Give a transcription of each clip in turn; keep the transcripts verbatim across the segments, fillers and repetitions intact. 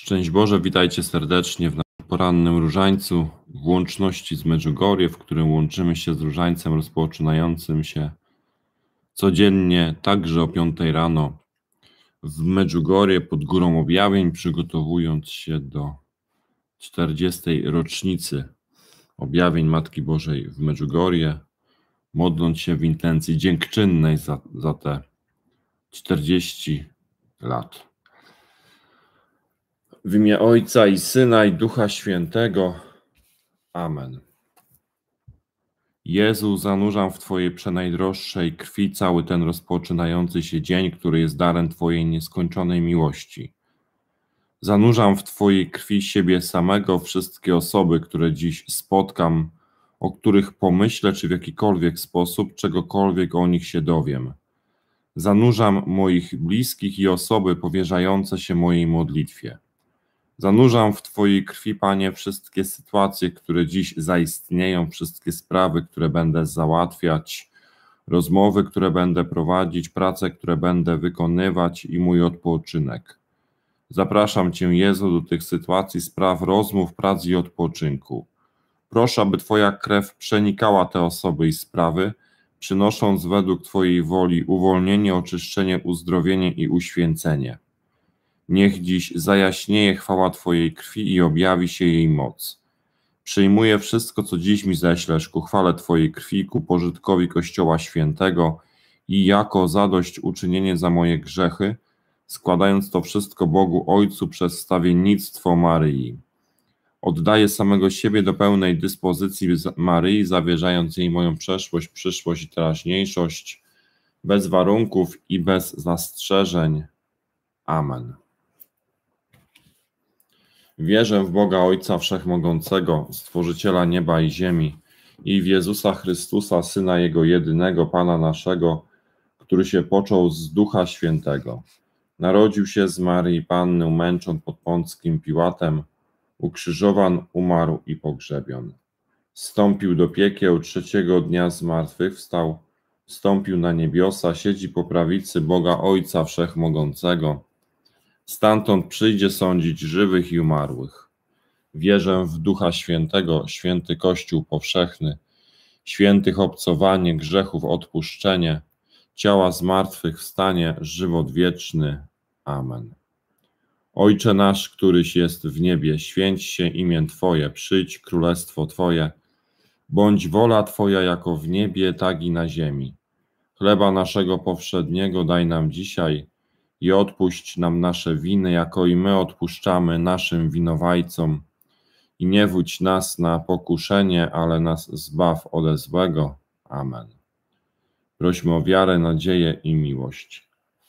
Szczęść Boże, witajcie serdecznie w naszym porannym różańcu w łączności z Medjugorje, w którym łączymy się z różańcem rozpoczynającym się codziennie, także o piątej rano w Medjugorje pod Górą Objawień, przygotowując się do czterdziestej rocznicy objawień Matki Bożej w Medjugorje, modląc się w intencji dziękczynnej za, za te czterdzieści lat. W imię Ojca i Syna i Ducha Świętego. Amen. Jezu, zanurzam w Twojej przenajdroższej krwi cały ten rozpoczynający się dzień, który jest darem Twojej nieskończonej miłości. Zanurzam w Twojej krwi siebie samego, wszystkie osoby, które dziś spotkam, o których pomyślę, czy w jakikolwiek sposób, czegokolwiek o nich się dowiem. Zanurzam moich bliskich i osoby powierzające się mojej modlitwie. Zanurzam w Twojej krwi, Panie, wszystkie sytuacje, które dziś zaistnieją, wszystkie sprawy, które będę załatwiać, rozmowy, które będę prowadzić, prace, które będę wykonywać i mój odpoczynek. Zapraszam Cię, Jezu, do tych sytuacji, spraw, rozmów, prac i odpoczynku. Proszę, aby Twoja krew przenikała te osoby i sprawy, przynosząc według Twojej woli uwolnienie, oczyszczenie, uzdrowienie i uświęcenie. Niech dziś zajaśnieje chwała Twojej krwi i objawi się jej moc. Przyjmuję wszystko, co dziś mi ześlesz, ku chwale Twojej krwi, ku pożytkowi Kościoła Świętego i jako zadośćuczynienie za moje grzechy, składając to wszystko Bogu Ojcu przez wstawiennictwo Maryi. Oddaję samego siebie do pełnej dyspozycji Maryi, zawierzając jej moją przeszłość, przyszłość i teraźniejszość, bez warunków i bez zastrzeżeń. Amen. Wierzę w Boga Ojca Wszechmogącego, Stworzyciela nieba i ziemi, i w Jezusa Chrystusa, Syna Jego jedynego, Pana naszego, który się począł z Ducha Świętego. Narodził się z Maryi Panny, umęczon pod Pąckim Piłatem, ukrzyżowan, umarł i pogrzebion. Wstąpił do piekieł, trzeciego dnia zmartwychwstał, wstąpił na niebiosa, siedzi po prawicy Boga Ojca Wszechmogącego. Stamtąd przyjdzie sądzić żywych i umarłych. Wierzę w Ducha Świętego, święty Kościół powszechny, świętych obcowanie, grzechów odpuszczenie, ciała zmartwychwstanie, żywot wieczny. Amen. Ojcze nasz, któryś jest w niebie, święć się imię Twoje, przyjdź królestwo Twoje, bądź wola Twoja jako w niebie, tak i na ziemi. Chleba naszego powszedniego daj nam dzisiaj i odpuść nam nasze winy, jako i my odpuszczamy naszym winowajcom. I nie wódź nas na pokuszenie, ale nas zbaw ode złego. Amen. Prośmy o wiarę, nadzieję i miłość.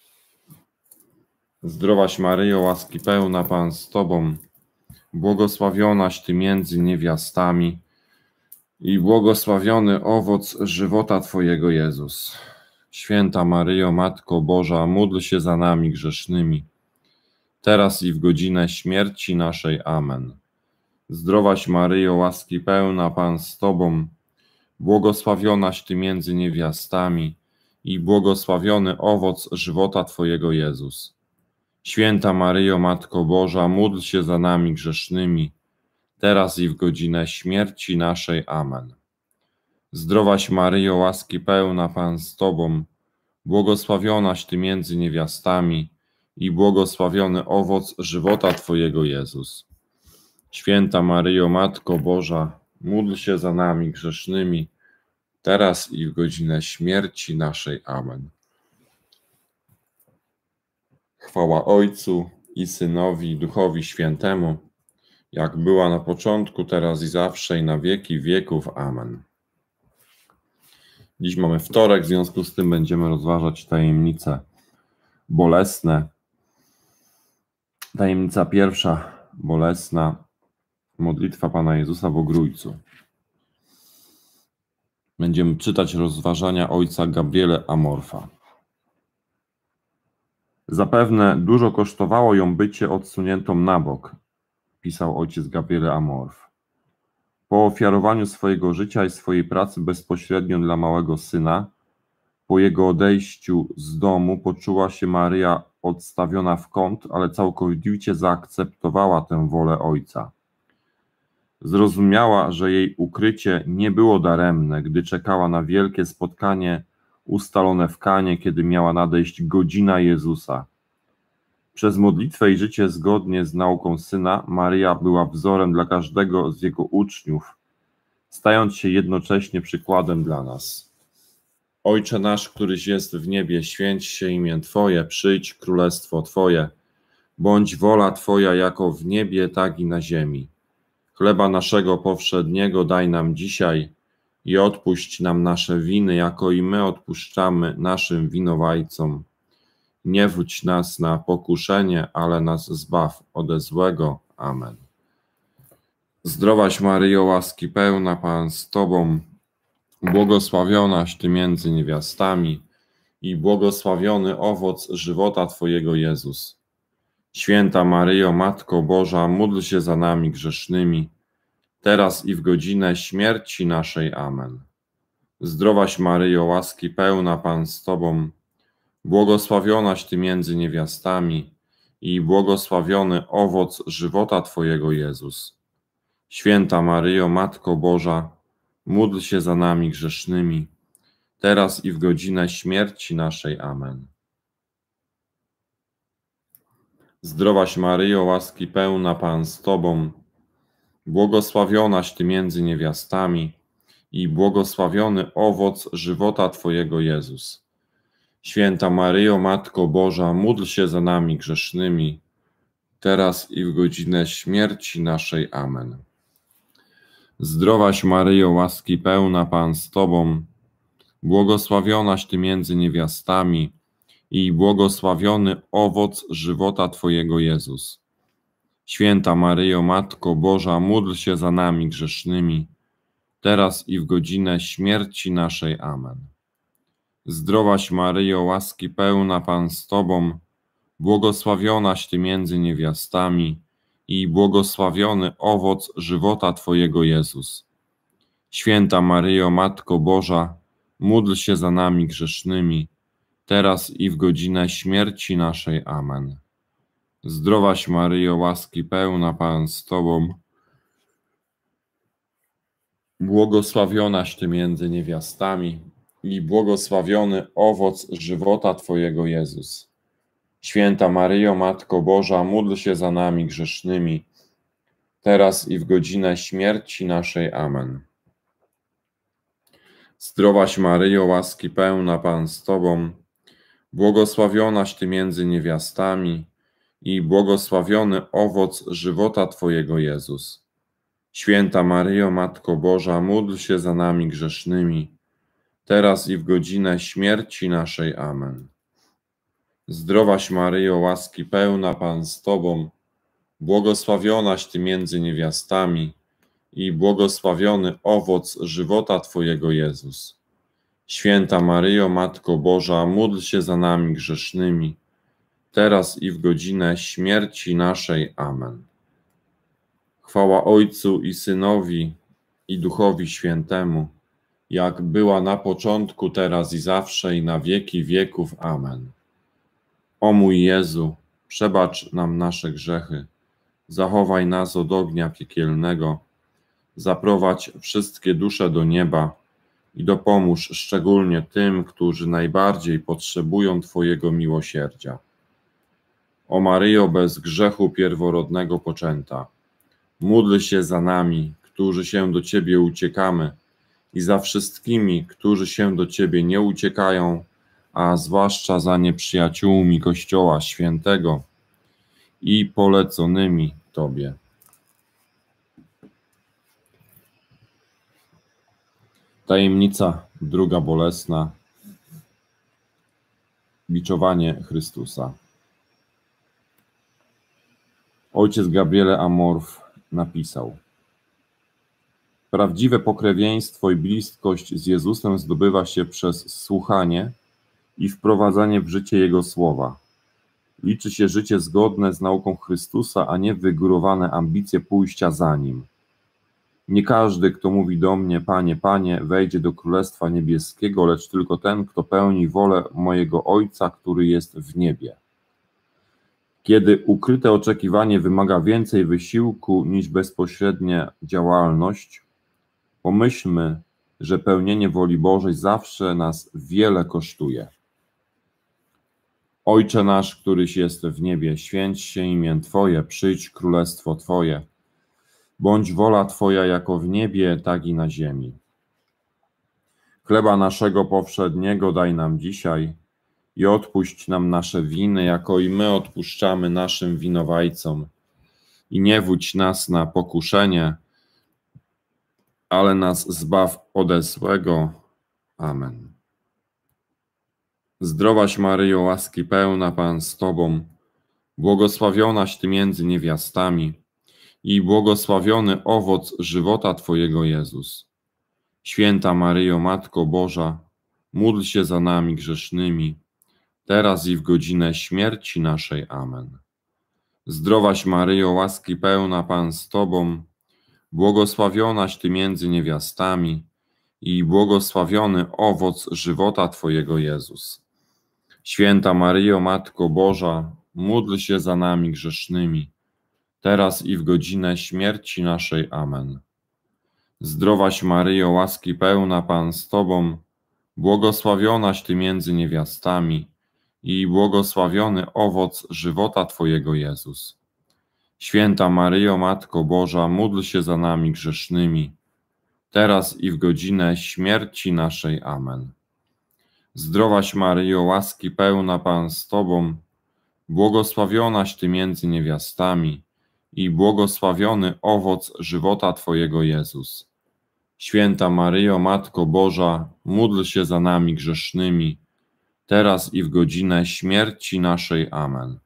Zdrowaś Maryjo, łaski pełna, Pan z Tobą, błogosławionaś Ty między niewiastami i błogosławiony owoc żywota Twojego, Jezus. Święta Maryjo, Matko Boża, módl się za nami grzesznymi, teraz i w godzinę śmierci naszej. Amen. Zdrowaś Maryjo, łaski pełna, Pan z Tobą, błogosławionaś Ty między niewiastami i błogosławiony owoc żywota Twojego, Jezus. Święta Maryjo, Matko Boża, módl się za nami grzesznymi, teraz i w godzinę śmierci naszej. Amen. Zdrowaś Maryjo, łaski pełna, Pan z Tobą, błogosławionaś Ty między niewiastami i błogosławiony owoc żywota Twojego, Jezus. Święta Maryjo, Matko Boża, módl się za nami grzesznymi, teraz i w godzinę śmierci naszej. Amen. Chwała Ojcu i Synowi, i Duchowi Świętemu, jak była na początku, teraz i zawsze, i na wieki wieków. Amen. Dziś mamy wtorek, w związku z tym będziemy rozważać tajemnice bolesne. Tajemnica pierwsza, bolesna, modlitwa Pana Jezusa w Ogrójcu. Będziemy czytać rozważania ojca Gabriele Amorfa. Zapewne dużo kosztowało ją bycie odsuniętą na bok, pisał ojciec Gabriele Amorf. Po ofiarowaniu swojego życia i swojej pracy bezpośrednio dla małego syna, Po jego odejściu z domu poczuła się Maryja odstawiona w kąt, ale całkowicie zaakceptowała tę wolę Ojca. Zrozumiała, że jej ukrycie nie było daremne, gdy czekała na wielkie spotkanie ustalone w Kanie, kiedy miała nadejść godzina Jezusa. Przez modlitwę i życie zgodnie z nauką Syna, Maryja była wzorem dla każdego z Jego uczniów, stając się jednocześnie przykładem dla nas. Ojcze nasz, któryś jest w niebie, święć się imię Twoje, przyjdź królestwo Twoje, bądź wola Twoja jako w niebie, tak i na ziemi. Chleba naszego powszedniego daj nam dzisiaj i odpuść nam nasze winy, jako i my odpuszczamy naszym winowajcom. Nie wódź nas na pokuszenie, ale nas zbaw ode złego. Amen. Zdrowaś Maryjo, łaski pełna, Pan z Tobą, błogosławionaś Ty między niewiastami i błogosławiony owoc żywota Twojego Jezus. Święta Maryjo, Matko Boża, módl się za nami grzesznymi, teraz i w godzinę śmierci naszej. Amen. Zdrowaś Maryjo, łaski pełna, Pan z Tobą, błogosławionaś Ty między niewiastami i błogosławiony owoc żywota Twojego Jezus. Święta Maryjo, Matko Boża, módl się za nami grzesznymi, teraz i w godzinę śmierci naszej. Amen. Zdrowaś Maryjo, łaski pełna, Pan z Tobą, błogosławionaś Ty między niewiastami i błogosławiony owoc żywota Twojego Jezus. Święta Maryjo, Matko Boża, módl się za nami grzesznymi, teraz i w godzinę śmierci naszej. Amen. Zdrowaś Maryjo, łaski pełna, Pan z Tobą, błogosławionaś Ty między niewiastami i błogosławiony owoc żywota Twojego Jezus. Święta Maryjo, Matko Boża, módl się za nami grzesznymi, teraz i w godzinę śmierci naszej. Amen. Zdrowaś Maryjo, łaski pełna, Pan z Tobą, błogosławionaś Ty między niewiastami i błogosławiony owoc żywota Twojego Jezus. Święta Maryjo, Matko Boża, módl się za nami grzesznymi, teraz i w godzinę śmierci naszej. Amen. Zdrowaś Maryjo, łaski pełna, Pan z Tobą, błogosławionaś Ty między niewiastami i błogosławiony owoc żywota Twojego Jezus. Święta Maryjo, Matko Boża, módl się za nami grzesznymi, teraz i w godzinę śmierci naszej. Amen. Zdrowaś Maryjo, łaski pełna, Pan z Tobą, błogosławionaś Ty między niewiastami i błogosławiony owoc żywota Twojego Jezus. Święta Maryjo, Matko Boża, módl się za nami grzesznymi, teraz i w godzinę śmierci naszej. Amen. Zdrowaś Maryjo, łaski pełna, Pan z Tobą, błogosławionaś Ty między niewiastami i błogosławiony owoc żywota Twojego Jezus. Święta Maryjo, Matko Boża, módl się za nami grzesznymi, teraz i w godzinę śmierci naszej. Amen. Chwała Ojcu i Synowi, i Duchowi Świętemu, jak była na początku, teraz i zawsze, i na wieki wieków. Amen. O mój Jezu, przebacz nam nasze grzechy, zachowaj nas od ognia piekielnego, zaprowadź wszystkie dusze do nieba i dopomóż szczególnie tym, którzy najbardziej potrzebują Twojego miłosierdzia. O Maryjo, bez grzechu pierworodnego poczęta, módl się za nami, którzy się do Ciebie uciekamy, i za wszystkimi, którzy się do Ciebie nie uciekają, a zwłaszcza za nieprzyjaciółmi Kościoła Świętego i poleconymi Tobie. Tajemnica druga bolesna. Biczowanie Chrystusa. Ojciec Gabriele Amorf napisał: prawdziwe pokrewieństwo i bliskość z Jezusem zdobywa się przez słuchanie i wprowadzanie w życie Jego słowa. Liczy się życie zgodne z nauką Chrystusa, a nie wygórowane ambicje pójścia za Nim. Nie każdy, kto mówi do mnie, Panie, Panie, wejdzie do Królestwa Niebieskiego, lecz tylko ten, kto pełni wolę mojego Ojca, który jest w niebie. Kiedy ukryte oczekiwanie wymaga więcej wysiłku niż bezpośrednia działalność, pomyślmy, że pełnienie woli Bożej zawsze nas wiele kosztuje. Ojcze nasz, któryś jest w niebie, święć się imię Twoje, przyjdź królestwo Twoje. Bądź wola Twoja jako w niebie, tak i na ziemi. Chleba naszego powszedniego daj nam dzisiaj i odpuść nam nasze winy, jako i my odpuszczamy naszym winowajcom. I nie wódź nas na pokuszenie, ale nas zbaw ode złego. Amen. Zdrowaś Maryjo, łaski pełna, Pan z Tobą, błogosławionaś Ty między niewiastami i błogosławiony owoc żywota Twojego Jezus. Święta Maryjo, Matko Boża, módl się za nami grzesznymi, teraz i w godzinę śmierci naszej. Amen. Zdrowaś Maryjo, łaski pełna, Pan z Tobą, błogosławionaś Ty między niewiastami i błogosławiony owoc żywota Twojego Jezus. Święta Maryjo, Matko Boża, módl się za nami grzesznymi, teraz i w godzinę śmierci naszej. Amen. Zdrowaś Maryjo, łaski pełna, Pan z Tobą, błogosławionaś Ty między niewiastami i błogosławiony owoc żywota Twojego Jezus. Święta Maryjo, Matko Boża, módl się za nami grzesznymi, teraz i w godzinę śmierci naszej. Amen. Zdrowaś Maryjo, łaski pełna, Pan z Tobą, błogosławionaś Ty między niewiastami i błogosławiony owoc żywota Twojego Jezus. Święta Maryjo, Matko Boża, módl się za nami grzesznymi, teraz i w godzinę śmierci naszej. Amen.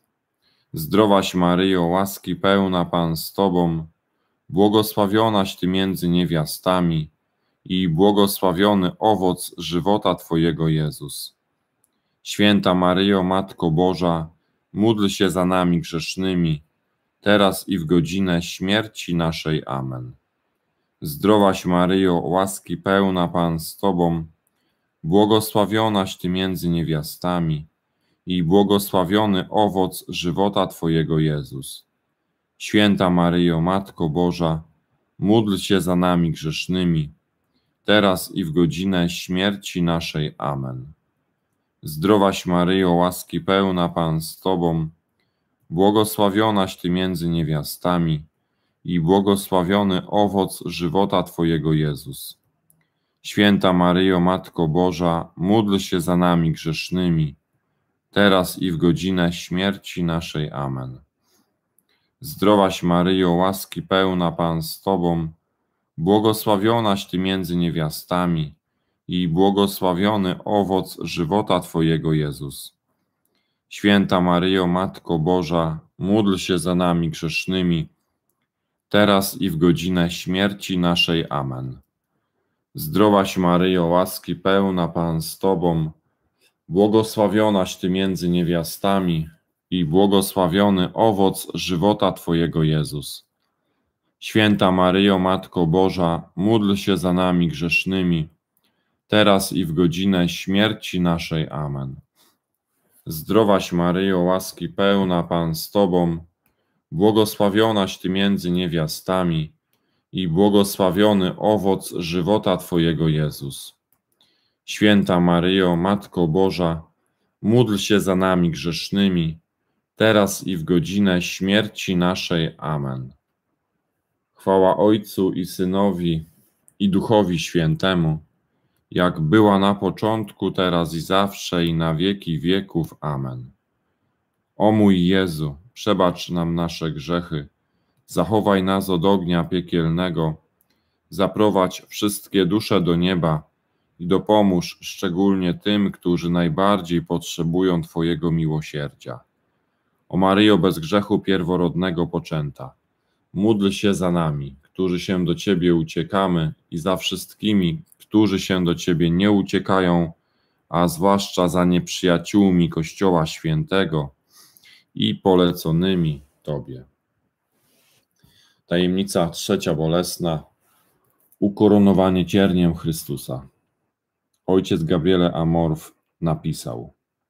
Zdrowaś Maryjo, łaski pełna, Pan z Tobą, błogosławionaś Ty między niewiastami i błogosławiony owoc żywota Twojego Jezus. Święta Maryjo, Matko Boża, módl się za nami grzesznymi, teraz i w godzinę śmierci naszej. Amen. Zdrowaś Maryjo, łaski pełna, Pan z Tobą, błogosławionaś Ty między niewiastami i błogosławiony owoc żywota Twojego Jezus. Święta Maryjo, Matko Boża, módl się za nami grzesznymi, teraz i w godzinę śmierci naszej. Amen. Zdrowaś Maryjo, łaski pełna, Pan z Tobą, błogosławionaś Ty między niewiastami i błogosławiony owoc żywota Twojego Jezus. Święta Maryjo, Matko Boża, módl się za nami grzesznymi, teraz i w godzinę śmierci naszej. Amen. Zdrowaś Maryjo, łaski pełna, Pan z Tobą, błogosławionaś Ty między niewiastami i błogosławiony owoc żywota Twojego Jezus. Święta Maryjo, Matko Boża, módl się za nami grzesznymi, teraz i w godzinę śmierci naszej. Amen. Zdrowaś Maryjo, łaski pełna, Pan z Tobą, błogosławionaś Ty między niewiastami i błogosławiony owoc żywota Twojego Jezus. Święta Maryjo, Matko Boża, módl się za nami grzesznymi, teraz i w godzinę śmierci naszej. Amen. Zdrowaś Maryjo, łaski pełna, Pan z Tobą, błogosławionaś Ty między niewiastami i błogosławiony owoc żywota Twojego Jezus. Święta Maryjo, Matko Boża, módl się za nami grzesznymi, teraz i w godzinę śmierci naszej. Amen. Chwała Ojcu i Synowi, i Duchowi Świętemu, jak była na początku, teraz i zawsze, i na wieki wieków. Amen. O mój Jezu, przebacz nam nasze grzechy, zachowaj nas od ognia piekielnego, zaprowadź wszystkie dusze do nieba i dopomóż szczególnie tym, którzy najbardziej potrzebują Twojego miłosierdzia. O Maryjo, bez grzechu pierworodnego poczęta, módl się za nami, którzy się do Ciebie uciekamy, i za wszystkimi, którzy się do Ciebie nie uciekają, a zwłaszcza za nieprzyjaciółmi Kościoła Świętego i poleconymi Tobie. Tajemnica trzecia bolesna. Ukoronowanie cierniem Chrystusa. Ojciec Gabriele Amorf napisał: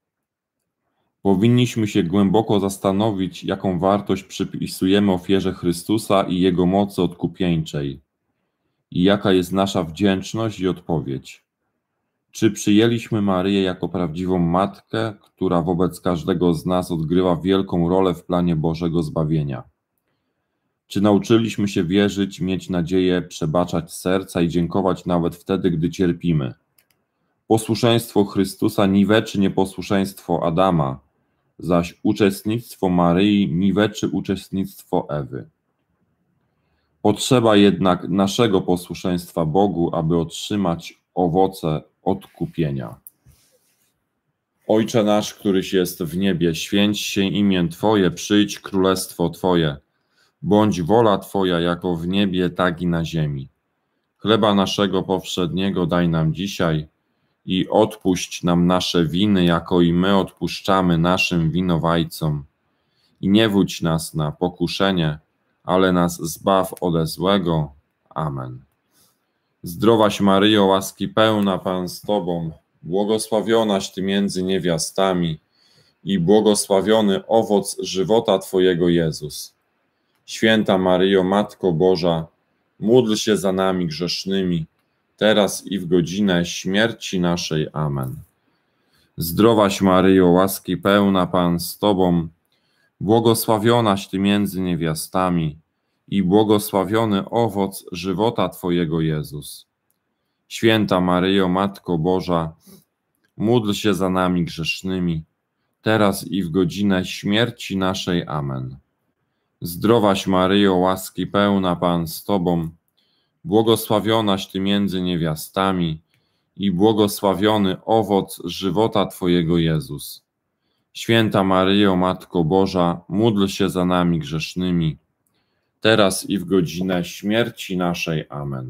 powinniśmy się głęboko zastanowić, jaką wartość przypisujemy ofierze Chrystusa i Jego mocy odkupieńczej i jaka jest nasza wdzięczność i odpowiedź. Czy przyjęliśmy Maryję jako prawdziwą matkę, która wobec każdego z nas odgrywa wielką rolę w planie Bożego zbawienia? Czy nauczyliśmy się wierzyć, mieć nadzieję, przebaczać serca i dziękować nawet wtedy, gdy cierpimy? Posłuszeństwo Chrystusa niweczy nieposłuszeństwo Adama, zaś uczestnictwo Maryi niweczy uczestnictwo Ewy. Potrzeba jednak naszego posłuszeństwa Bogu, aby otrzymać owoce odkupienia. Ojcze nasz, któryś jest w niebie, święć się imię Twoje, przyjdź królestwo Twoje. Bądź wola Twoja jako w niebie, tak i na ziemi. Chleba naszego powszedniego daj nam dzisiaj i odpuść nam nasze winy, jako i my odpuszczamy naszym winowajcom. I nie wódź nas na pokuszenie, ale nas zbaw ode złego. Amen. Zdrowaś Maryjo, łaski pełna, Pan z Tobą, błogosławionaś Ty między niewiastami i błogosławiony owoc żywota Twojego Jezus. Święta Maryjo, Matko Boża, módl się za nami grzesznymi, teraz i w godzinę śmierci naszej. Amen. Zdrowaś Maryjo, łaski pełna, Pan z Tobą, błogosławionaś Ty między niewiastami i błogosławiony owoc żywota Twojego Jezus. Święta Maryjo, Matko Boża, módl się za nami grzesznymi, teraz i w godzinę śmierci naszej. Amen. Zdrowaś Maryjo, łaski pełna, Pan z Tobą, błogosławionaś Ty między niewiastami i błogosławiony owoc żywota Twojego Jezus. Święta Maryjo, Matko Boża, módl się za nami grzesznymi, teraz i w godzinę śmierci naszej. Amen.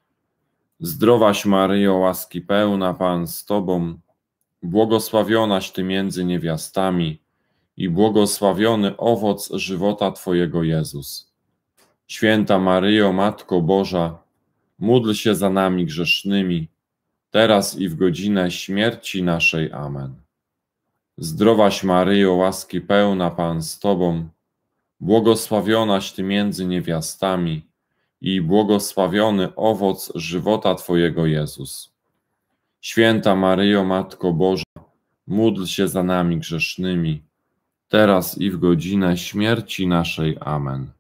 Zdrowaś Maryjo, łaski pełna, Pan z Tobą, błogosławionaś Ty między niewiastami i błogosławiony owoc żywota Twojego Jezus. Święta Maryjo, Matko Boża, módl się za nami grzesznymi, teraz i w godzinę śmierci naszej. Amen. Zdrowaś Maryjo, łaski pełna, Pan z Tobą, błogosławionaś Ty między niewiastami i błogosławiony owoc żywota Twojego Jezus. Święta Maryjo, Matko Boża, módl się za nami grzesznymi, teraz i w godzinę śmierci naszej. Amen.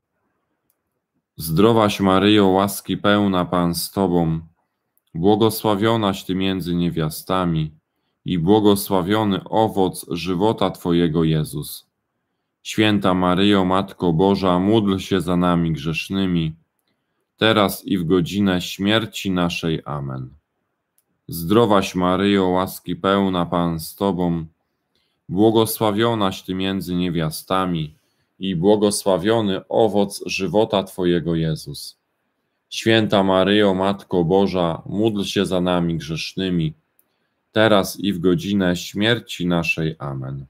Zdrowaś Maryjo, łaski pełna, Pan z Tobą, błogosławionaś Ty między niewiastami i błogosławiony owoc żywota Twojego Jezus. Święta Maryjo, Matko Boża, módl się za nami grzesznymi, teraz i w godzinę śmierci naszej. Amen. Zdrowaś Maryjo, łaski pełna, Pan z Tobą, błogosławionaś Ty między niewiastami i błogosławiony owoc żywota Twojego Jezus. Święta Maryjo, Matko Boża, módl się za nami grzesznymi, teraz i w godzinę śmierci naszej. Amen.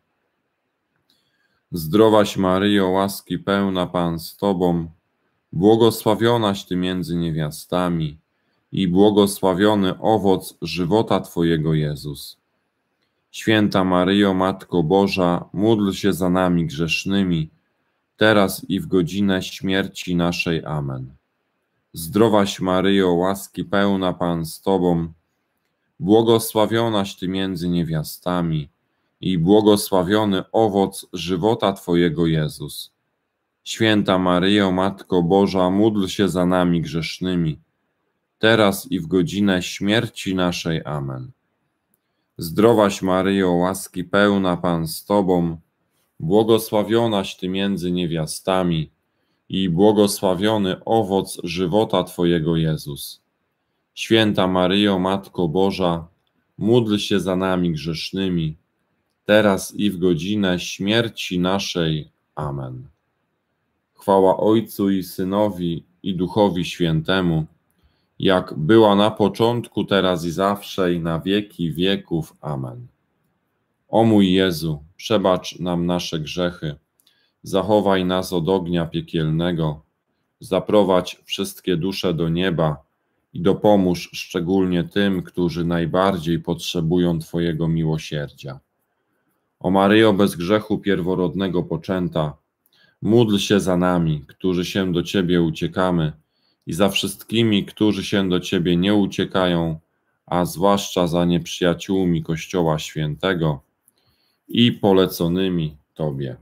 Zdrowaś Maryjo, łaski pełna, Pan z Tobą, błogosławionaś Ty między niewiastami i błogosławiony owoc żywota Twojego Jezus. Święta Maryjo, Matko Boża, módl się za nami grzesznymi, teraz i w godzinę śmierci naszej. Amen. Zdrowaś Maryjo, łaski pełna, Pan z Tobą, błogosławionaś Ty między niewiastami i błogosławiony owoc żywota Twojego Jezus. Święta Maryjo, Matko Boża, módl się za nami grzesznymi, teraz i w godzinę śmierci naszej. Amen. Zdrowaś Maryjo, łaski pełna, Pan z Tobą, błogosławionaś Ty między niewiastami i błogosławiony owoc żywota Twojego Jezus. Święta Maryjo, Matko Boża, módl się za nami grzesznymi, teraz i w godzinę śmierci naszej. Amen. Chwała Ojcu i Synowi i Duchowi Świętemu, jak była na początku, teraz i zawsze, i na wieki wieków. Amen. O mój Jezu, przebacz nam nasze grzechy, zachowaj nas od ognia piekielnego, zaprowadź wszystkie dusze do nieba i dopomóż szczególnie tym, którzy najbardziej potrzebują Twojego miłosierdzia. O Maryjo bez grzechu pierworodnego poczęta, módl się za nami, którzy się do Ciebie uciekamy, i za wszystkimi, którzy się do Ciebie nie uciekają, a zwłaszcza za nieprzyjaciółmi Kościoła Świętego i poleconymi Tobie.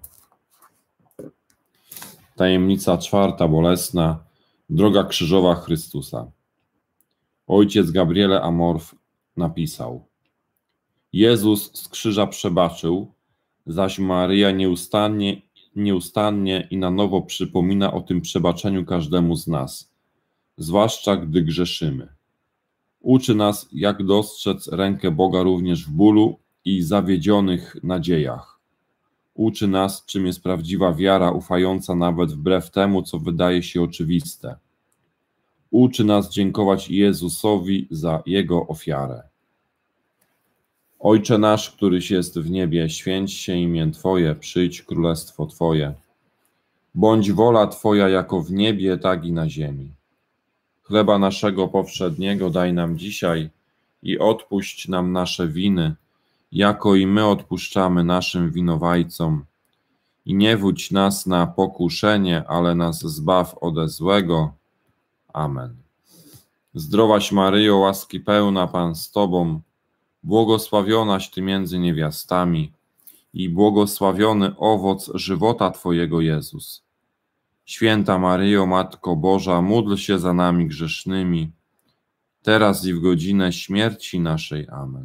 Tajemnica czwarta bolesna, droga krzyżowa Chrystusa. Ojciec Gabriele Amorf napisał: Jezus z krzyża przebaczył, zaś Maryja nieustannie, nieustannie i na nowo przypomina o tym przebaczeniu każdemu z nas, zwłaszcza gdy grzeszymy. Uczy nas, jak dostrzec rękę Boga również w bólu i zawiedzionych nadziejach. Uczy nas, czym jest prawdziwa wiara, ufająca nawet wbrew temu, co wydaje się oczywiste. Uczy nas dziękować Jezusowi za Jego ofiarę. Ojcze nasz, któryś jest w niebie, święć się imię Twoje, przyjdź królestwo Twoje. Bądź wola Twoja jako w niebie, tak i na ziemi. Chleba naszego powszedniego daj nam dzisiaj i odpuść nam nasze winy, jako i my odpuszczamy naszym winowajcom. I nie wódź nas na pokuszenie, ale nas zbaw ode złego. Amen. Zdrowaś Maryjo, łaski pełna, Pan z Tobą, błogosławionaś Ty między niewiastami i błogosławiony owoc żywota Twojego Jezus. Święta Maryjo, Matko Boża, módl się za nami grzesznymi, teraz i w godzinę śmierci naszej. Amen.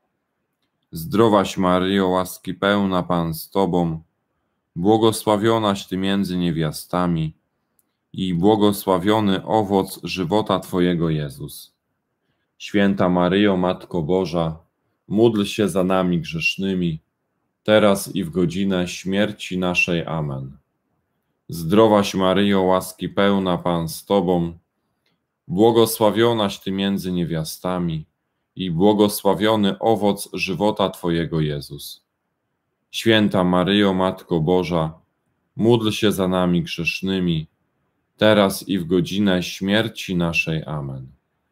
Zdrowaś Maryjo, łaski pełna, Pan z Tobą, błogosławionaś Ty między niewiastami i błogosławiony owoc żywota Twojego Jezus. Święta Maryjo, Matko Boża, módl się za nami grzesznymi, teraz i w godzinę śmierci naszej. Amen. Zdrowaś Maryjo, łaski pełna, Pan z Tobą, błogosławionaś Ty między niewiastami i błogosławiony owoc żywota Twojego Jezus. Święta Maryjo, Matko Boża, módl się za nami grzesznymi, teraz i w godzinę śmierci naszej. Amen.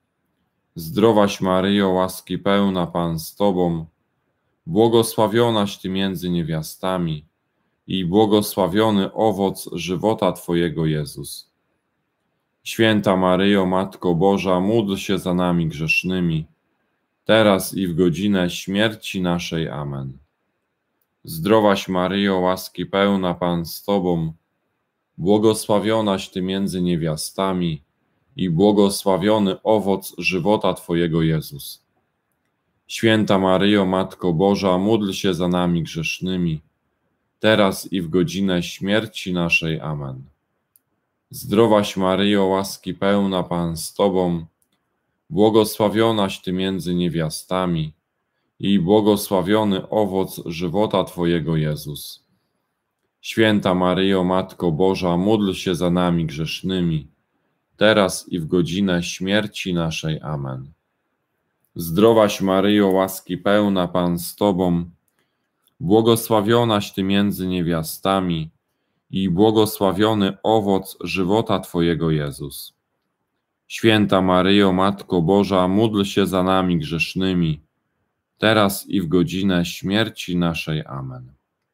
Zdrowaś Maryjo, łaski pełna, Pan z Tobą, błogosławionaś Ty między niewiastami i błogosławiony owoc żywota Twojego Jezus. Święta Maryjo, Matko Boża, módl się za nami grzesznymi, teraz i w godzinę śmierci naszej. Amen. Zdrowaś Maryjo, łaski pełna, Pan z Tobą, błogosławionaś Ty między niewiastami i błogosławiony owoc żywota Twojego Jezus. Święta Maryjo, Matko Boża, módl się za nami grzesznymi, teraz i w godzinę śmierci naszej. Amen. Zdrowaś Maryjo, łaski pełna, Pan z Tobą, błogosławionaś Ty między niewiastami i błogosławiony owoc żywota Twojego Jezus. Święta Maryjo, Matko Boża, módl się za nami grzesznymi, teraz i w godzinę śmierci naszej. Amen. Zdrowaś Maryjo, łaski pełna, Pan z Tobą, błogosławionaś Ty między niewiastami i błogosławiony owoc żywota Twojego Jezus. Święta Maryjo, Matko Boża, módl się za nami grzesznymi, teraz i w godzinę śmierci naszej. Amen.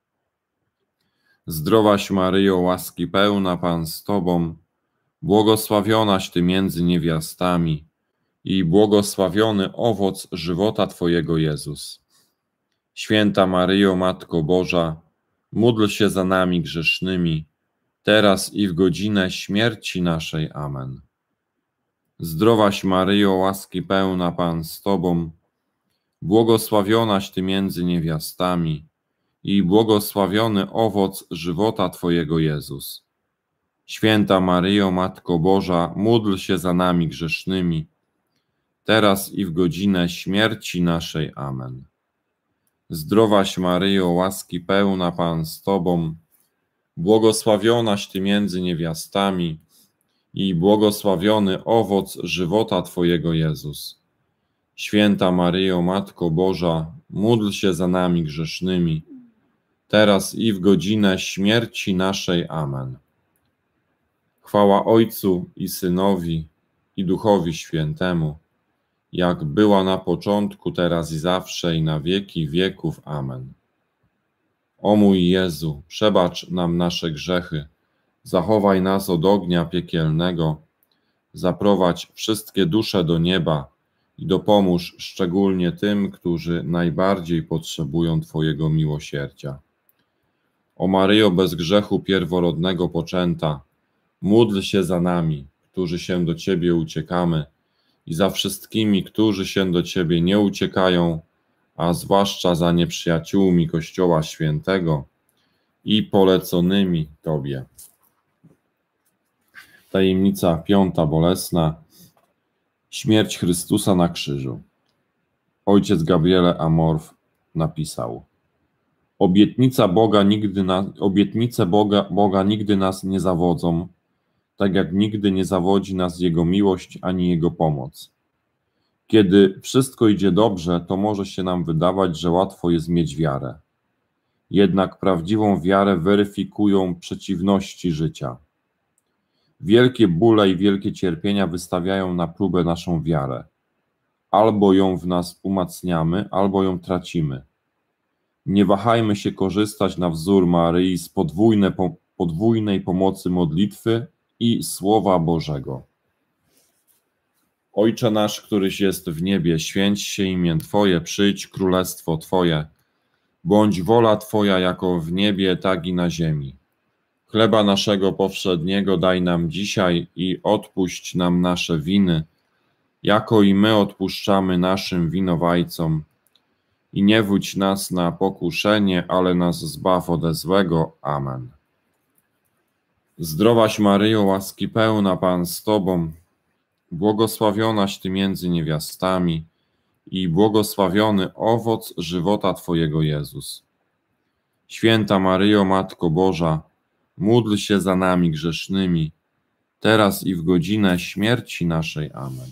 Zdrowaś Maryjo, łaski pełna, Pan z Tobą, błogosławionaś Ty między niewiastami i błogosławiony owoc żywota Twojego Jezus. Święta Maryjo, Matko Boża, módl się za nami grzesznymi, teraz i w godzinę śmierci naszej. Amen. Zdrowaś Maryjo, łaski pełna, Pan z Tobą, błogosławionaś Ty między niewiastami i błogosławiony owoc żywota Twojego Jezus. Święta Maryjo, Matko Boża, módl się za nami grzesznymi, teraz i w godzinę śmierci naszej. Amen. Zdrowaś Maryjo, łaski pełna, Pan z Tobą, błogosławionaś Ty między niewiastami i błogosławiony owoc żywota Twojego Jezus. Święta Maryjo, Matko Boża, módl się za nami grzesznymi, teraz i w godzinę śmierci naszej. Amen. Chwała Ojcu i Synowi, i Duchowi Świętemu, jak była na początku, teraz i zawsze, i na wieki wieków. Amen. O mój Jezu, przebacz nam nasze grzechy, zachowaj nas od ognia piekielnego, zaprowadź wszystkie dusze do nieba i dopomóż szczególnie tym, którzy najbardziej potrzebują Twojego miłosierdzia. O Maryjo, bez grzechu pierworodnego poczęta, módl się za nami, którzy się do Ciebie uciekamy, i za wszystkimi, którzy się do Ciebie nie uciekają, a zwłaszcza za nieprzyjaciółmi Kościoła Świętego i poleconymi Tobie. Tajemnica piąta bolesna. Śmierć Chrystusa na krzyżu. Ojciec Gabriele Amorf napisał: Obietnica Boga nigdy na, obietnice Boga, Boga nigdy nas nie zawodzą, tak jak nigdy nie zawodzi nas Jego miłość ani Jego pomoc. Kiedy wszystko idzie dobrze, to może się nam wydawać, że łatwo jest mieć wiarę. Jednak prawdziwą wiarę weryfikują przeciwności życia. Wielkie bóle i wielkie cierpienia wystawiają na próbę naszą wiarę. Albo ją w nas umacniamy, albo ją tracimy. Nie wahajmy się korzystać na wzór Maryi z podwójne, podwójnej pomocy modlitwy i Słowa Bożego. Ojcze nasz, któryś jest w niebie, święć się imię Twoje, przyjdź królestwo Twoje. Bądź wola Twoja jako w niebie, tak i na ziemi. Chleba naszego powszedniego daj nam dzisiaj i odpuść nam nasze winy, jako i my odpuszczamy naszym winowajcom. I nie wódź nas na pokuszenie, ale nas zbaw ode złego. Amen. Zdrowaś Maryjo, łaski pełna, Pan z Tobą, błogosławionaś Ty między niewiastami i błogosławiony owoc żywota Twojego Jezus. Święta Maryjo, Matko Boża, módl się za nami grzesznymi, teraz i w godzinę śmierci naszej. Amen.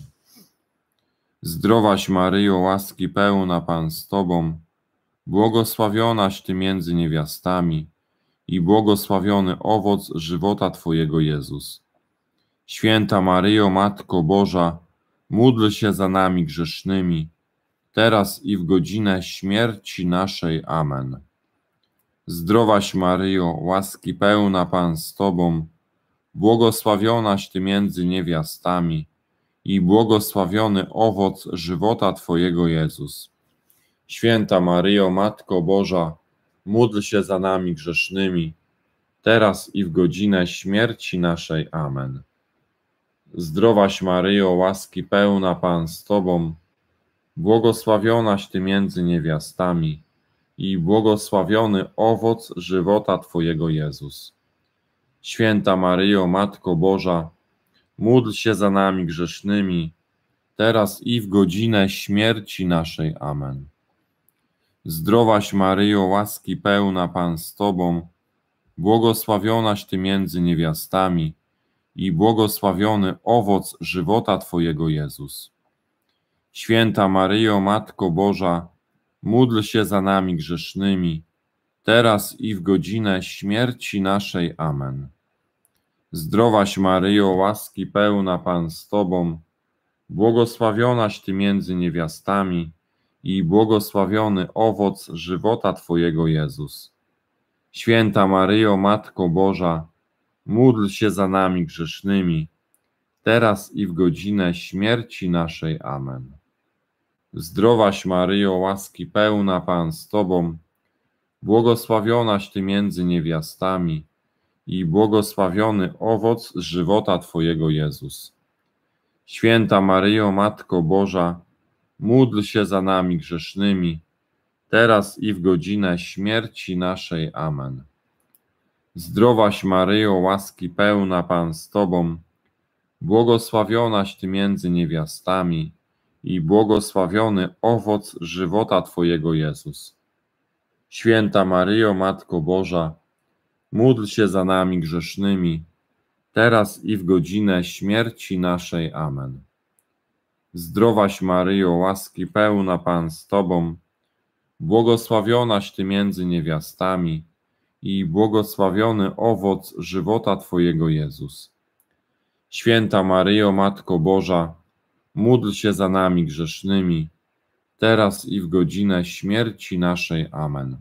Zdrowaś Maryjo, łaski pełna, Pan z Tobą, błogosławionaś Ty między niewiastami i błogosławiony owoc żywota Twojego Jezus. Święta Maryjo, Matko Boża, módl się za nami grzesznymi, teraz i w godzinę śmierci naszej. Amen. Zdrowaś Maryjo, łaski pełna, Pan z Tobą, błogosławionaś Ty między niewiastami i błogosławiony owoc żywota Twojego Jezus. Święta Maryjo, Matko Boża, módl się za nami grzesznymi, teraz i w godzinę śmierci naszej. Amen. Zdrowaś Maryjo, łaski pełna, Pan z Tobą, błogosławionaś Ty między niewiastami i błogosławiony owoc żywota Twojego Jezus. Święta Maryjo, Matko Boża, módl się za nami grzesznymi, teraz i w godzinę śmierci naszej. Amen. Zdrowaś Maryjo, łaski pełna, Pan z Tobą, błogosławionaś Ty między niewiastami i błogosławiony owoc żywota Twojego Jezus. Święta Maryjo, Matko Boża, módl się za nami grzesznymi, teraz i w godzinę śmierci naszej. Amen. Zdrowaś Maryjo, łaski pełna, Pan z Tobą, błogosławionaś Ty między niewiastami i błogosławiony owoc żywota Twojego Jezus. Święta Maryjo, Matko Boża, módl się za nami grzesznymi, teraz i w godzinę śmierci naszej. Amen. Zdrowaś Maryjo, łaski pełna, Pan z Tobą, błogosławionaś Ty między niewiastami i błogosławiony owoc żywota Twojego Jezus. Święta Maryjo, Matko Boża, módl się za nami grzesznymi, teraz i w godzinę śmierci naszej. Amen. Zdrowaś Maryjo, łaski pełna, Pan z Tobą, błogosławionaś Ty między niewiastami i błogosławiony owoc żywota Twojego Jezus. Święta Maryjo, Matko Boża, módl się za nami grzesznymi, teraz i w godzinę śmierci naszej. Amen. Zdrowaś Maryjo, łaski pełna, Pan z Tobą, błogosławionaś Ty między niewiastami i błogosławiony owoc żywota Twojego Jezus. Święta Maryjo, Matko Boża, módl się za nami grzesznymi, teraz i w godzinę śmierci naszej. Amen.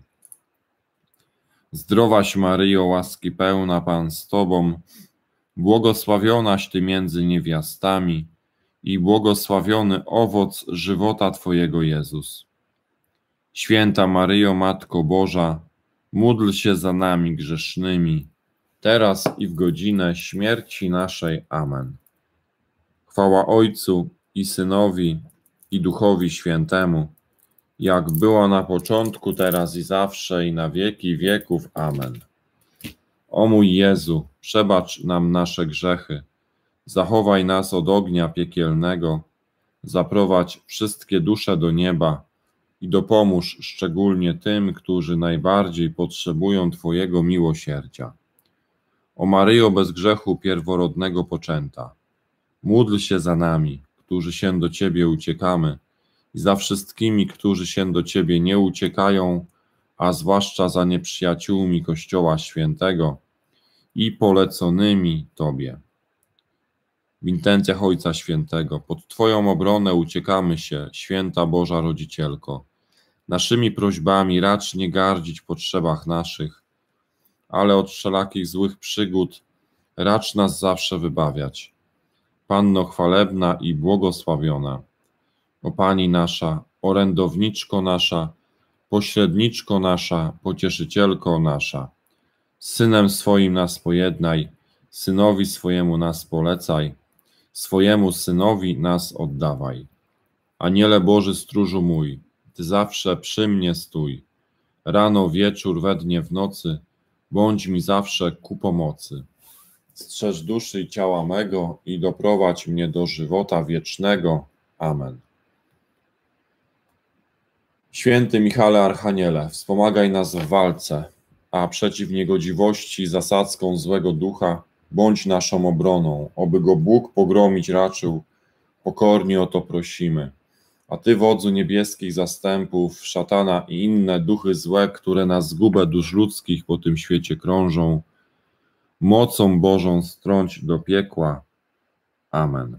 Zdrowaś Maryjo, łaski pełna, Pan z Tobą, błogosławionaś Ty między niewiastami i błogosławiony owoc żywota Twojego Jezus. Święta Maryjo, Matko Boża, módl się za nami grzesznymi, teraz i w godzinę śmierci naszej. Amen. Chwała Ojcu i Synowi, i Duchowi Świętemu, jak było na początku, teraz i zawsze, i na wieki wieków. Amen. O mój Jezu, przebacz nam nasze grzechy, zachowaj nas od ognia piekielnego, zaprowadź wszystkie dusze do nieba i dopomóż szczególnie tym, którzy najbardziej potrzebują Twojego miłosierdzia. O Maryjo bez grzechu pierworodnego poczęta, módl się za nami, którzy się do Ciebie uciekamy, i za wszystkimi, którzy się do Ciebie nie uciekają, a zwłaszcza za nieprzyjaciółmi Kościoła Świętego i poleconymi Tobie. W intencjach Ojca Świętego, pod Twoją obronę uciekamy się, Święta Boża Rodzicielko. Naszymi prośbami racz nie gardzić w potrzebach naszych, ale od wszelakich złych przygód racz nas zawsze wybawiać. Panno chwalebna i błogosławiona, o Pani nasza, orędowniczko nasza, pośredniczko nasza, pocieszycielko nasza, z Synem swoim nas pojednaj, Synowi swojemu nas polecaj, swojemu Synowi nas oddawaj. Aniele Boży stróżu mój, Ty zawsze przy mnie stój, rano, wieczór, we dnie, w nocy, bądź mi zawsze ku pomocy. Strzeż duszy i ciała mego i doprowadź mnie do żywota wiecznego. Amen. Święty Michale Archaniele, wspomagaj nas w walce, a przeciw niegodziwości zasadzką złego ducha bądź naszą obroną, oby go Bóg pogromić raczył, pokornie o to prosimy. A Ty, wodzu niebieskich zastępów, szatana i inne duchy złe, które na zgubę dusz ludzkich po tym świecie krążą, mocą Bożą strąć do piekła. Amen.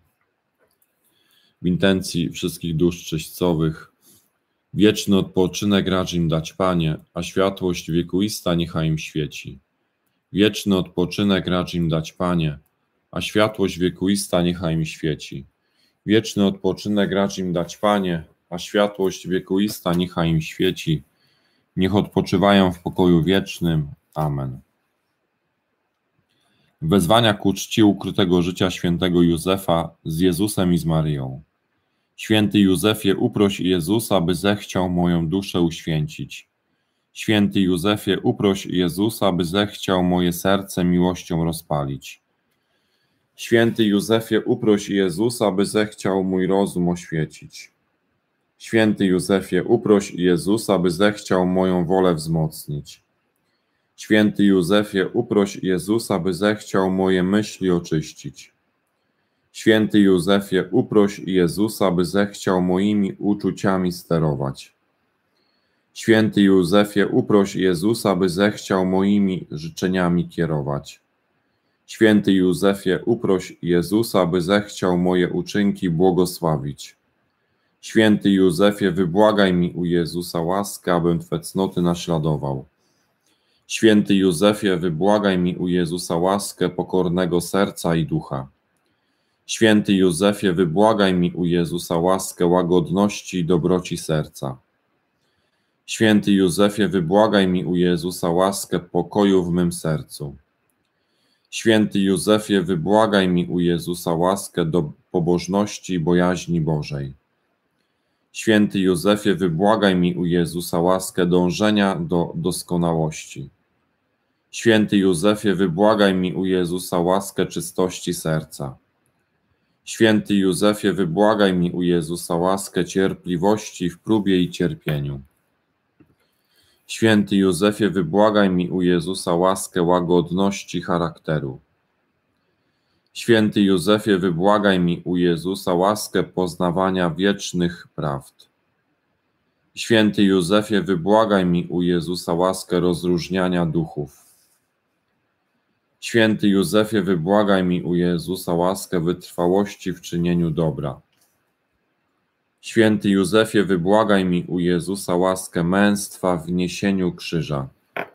W intencji wszystkich dusz czyścowych, wieczny odpoczynek racz im dać, Panie, a światłość wiekuista niechaj im świeci. Wieczny odpoczynek racz im dać, Panie, a światłość wiekuista niechaj im świeci. Wieczny odpoczynek racz im dać, Panie, a światłość wiekuista niechaj im świeci. Niech odpoczywają w pokoju wiecznym. Amen. Wezwania ku czci ukrytego życia świętego Józefa z Jezusem i z Maryją. Święty Józefie, uproś Jezusa, by zechciał moją duszę uświęcić. Święty Józefie, uproś Jezusa, by zechciał moje serce miłością rozpalić. Święty Józefie, uproś Jezusa, by zechciał mój rozum oświecić. Święty Józefie, uproś Jezusa, by zechciał moją wolę wzmocnić. Święty Józefie, uproś Jezusa, by zechciał moje myśli oczyścić. Święty Józefie, uproś Jezusa, by zechciał moimi uczuciami sterować. Święty Józefie, uproś Jezusa, by zechciał moimi życzeniami kierować. Święty Józefie, uproś Jezusa, by zechciał moje uczynki błogosławić. Święty Józefie, wybłagaj mi u Jezusa łaskę, abym Twe cnoty naśladował. Święty Józefie, wybłagaj mi u Jezusa łaskę pokornego serca i ducha. Święty Józefie, wybłagaj mi u Jezusa łaskę łagodności i dobroci serca. Święty Józefie, wybłagaj mi u Jezusa łaskę pokoju w mym sercu. Święty Józefie, wybłagaj mi u Jezusa łaskę do pobożności i bojaźni Bożej. Święty Józefie, wybłagaj mi u Jezusa łaskę dążenia do doskonałości. Święty Józefie, wybłagaj mi u Jezusa łaskę czystości serca. Święty Józefie, wybłagaj mi u Jezusa łaskę cierpliwości w próbie i cierpieniu. Święty Józefie, wybłagaj mi u Jezusa łaskę łagodności charakteru. Święty Józefie, wybłagaj mi u Jezusa łaskę poznawania wiecznych prawd. Święty Józefie, wybłagaj mi u Jezusa łaskę rozróżniania duchów. Święty Józefie, wybłagaj mi u Jezusa łaskę wytrwałości w czynieniu dobra. Święty Józefie, wybłagaj mi u Jezusa łaskę męstwa w niesieniu krzyża.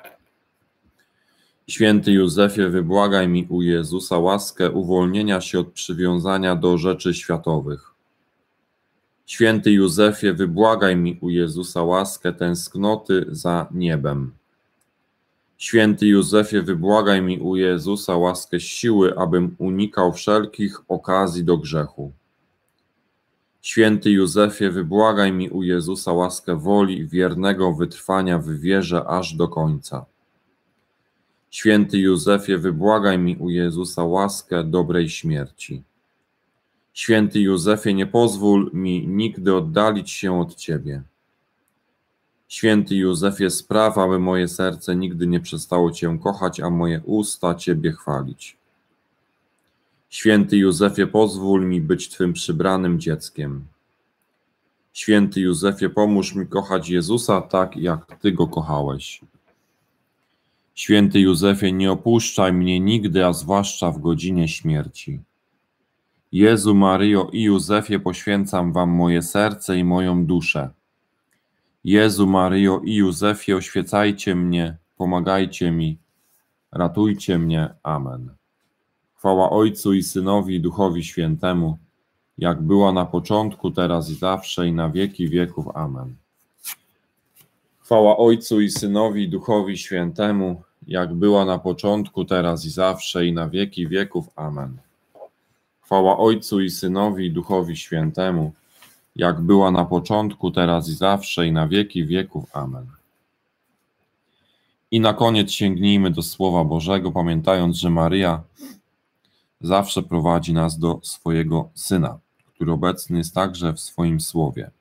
Święty Józefie, wybłagaj mi u Jezusa łaskę uwolnienia się od przywiązania do rzeczy światowych. Święty Józefie, wybłagaj mi u Jezusa łaskę tęsknoty za niebem. Święty Józefie, wybłagaj mi u Jezusa łaskę siły, abym unikał wszelkich okazji do grzechu. Święty Józefie, wybłagaj mi u Jezusa łaskę woli wiernego wytrwania w wierze aż do końca. Święty Józefie, wybłagaj mi u Jezusa łaskę dobrej śmierci. Święty Józefie, nie pozwól mi nigdy oddalić się od Ciebie. Święty Józefie, spraw, aby moje serce nigdy nie przestało Cię kochać, a moje usta Ciebie chwalić. Święty Józefie, pozwól mi być Twym przybranym dzieckiem. Święty Józefie, pomóż mi kochać Jezusa tak, jak Ty Go kochałeś. Święty Józefie, nie opuszczaj mnie nigdy, a zwłaszcza w godzinie śmierci. Jezu, Maryjo i Józefie, poświęcam Wam moje serce i moją duszę. Jezu, Maryjo i Józefie, oświecajcie mnie, pomagajcie mi, ratujcie mnie. Amen. Chwała Ojcu i Synowi i Duchowi Świętemu, jak była na początku, teraz i zawsze, i na wieki wieków. Amen. Chwała Ojcu i Synowi i Duchowi Świętemu, jak była na początku, teraz i zawsze, i na wieki wieków. Amen. Chwała Ojcu i Synowi i Duchowi Świętemu, jak była na początku, teraz i zawsze, i na wieki wieków. Amen. I na koniec sięgnijmy do Słowa Bożego, pamiętając, że Maryja zawsze prowadzi nas do swojego Syna, który obecny jest także w swoim Słowie.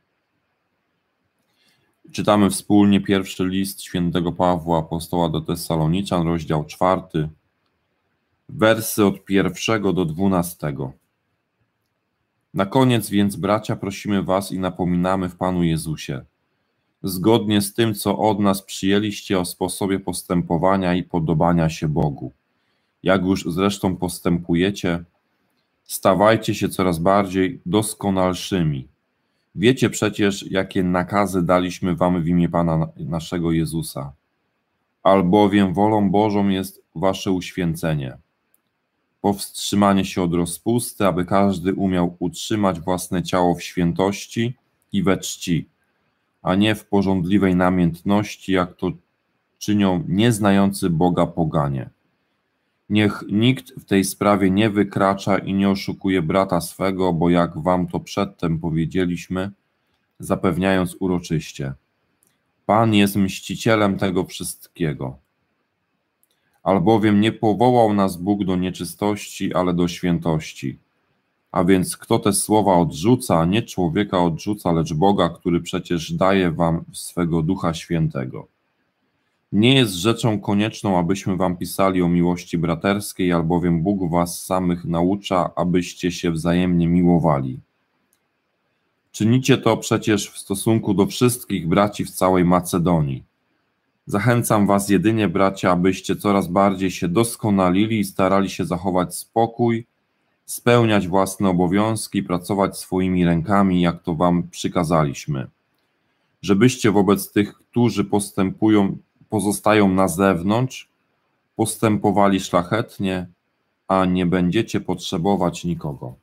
Czytamy wspólnie pierwszy list świętego Pawła apostoła do Tesaloniczan, rozdział czwarty, wersy od pierwszego do dwunastego. Na koniec więc, bracia, prosimy was i napominamy w Panu Jezusie, zgodnie z tym, co od nas przyjęliście o sposobie postępowania i podobania się Bogu. Jak już zresztą postępujecie, stawajcie się coraz bardziej doskonalszymi. Wiecie przecież, jakie nakazy daliśmy wam w imię Pana naszego Jezusa. Albowiem wolą Bożą jest wasze uświęcenie, powstrzymanie się od rozpusty, aby każdy umiał utrzymać własne ciało w świętości i we czci, a nie w pożądliwej namiętności, jak to czynią nieznający Boga poganie. Niech nikt w tej sprawie nie wykracza i nie oszukuje brata swego, bo jak wam to przedtem powiedzieliśmy, zapewniając uroczyście, Pan jest mścicielem tego wszystkiego. Albowiem nie powołał nas Bóg do nieczystości, ale do świętości. A więc kto te słowa odrzuca, nie człowieka odrzuca, lecz Boga, który przecież daje wam swego Ducha Świętego. Nie jest rzeczą konieczną, abyśmy wam pisali o miłości braterskiej, albowiem Bóg was samych naucza, abyście się wzajemnie miłowali. Czynicie to przecież w stosunku do wszystkich braci w całej Macedonii. Zachęcam was jedynie, bracia, abyście coraz bardziej się doskonalili i starali się zachować spokój, spełniać własne obowiązki, pracować swoimi rękami, jak to wam przykazaliśmy. Żebyście wobec tych, którzy postępują, pozostają na zewnątrz, postępowali szlachetnie, a nie będziecie potrzebować nikogo.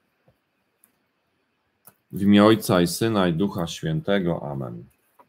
W imię Ojca i Syna i Ducha Świętego. Amen.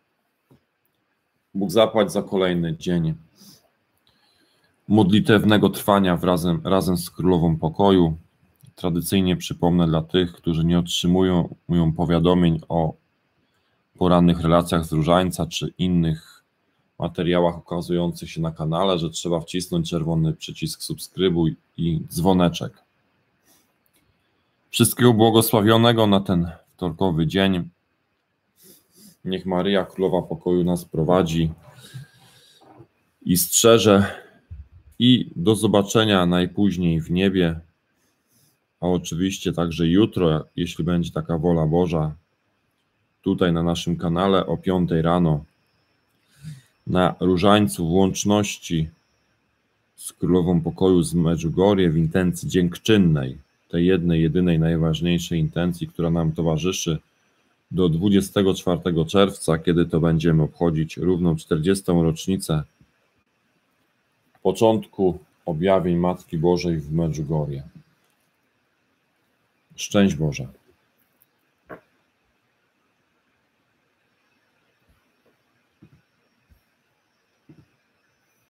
Bóg zapłać za kolejny dzień modlitewnego trwania razem, razem z Królową Pokoju. Tradycyjnie przypomnę dla tych, którzy nie otrzymują mówią powiadomień o porannych relacjach z Różańca czy innych materiałach ukazujących się na kanale, że trzeba wcisnąć czerwony przycisk subskrybuj i dzwoneczek. Wszystkiego błogosławionego na ten wtorkowy dzień. Niech Maryja, Królowa Pokoju, nas prowadzi i strzeże, i do zobaczenia najpóźniej w niebie, a oczywiście także jutro, jeśli będzie taka wola Boża, tutaj na naszym kanale o piątej rano, na Różańcu w łączności z Królową Pokoju z Medjugorje w intencji dziękczynnej, tej jednej, jedynej, najważniejszej intencji, która nam towarzyszy do dwudziestego czwartego czerwca, kiedy to będziemy obchodzić równą czterdziestą rocznicę początku objawień Matki Bożej w Medjugorje. Szczęść Boże.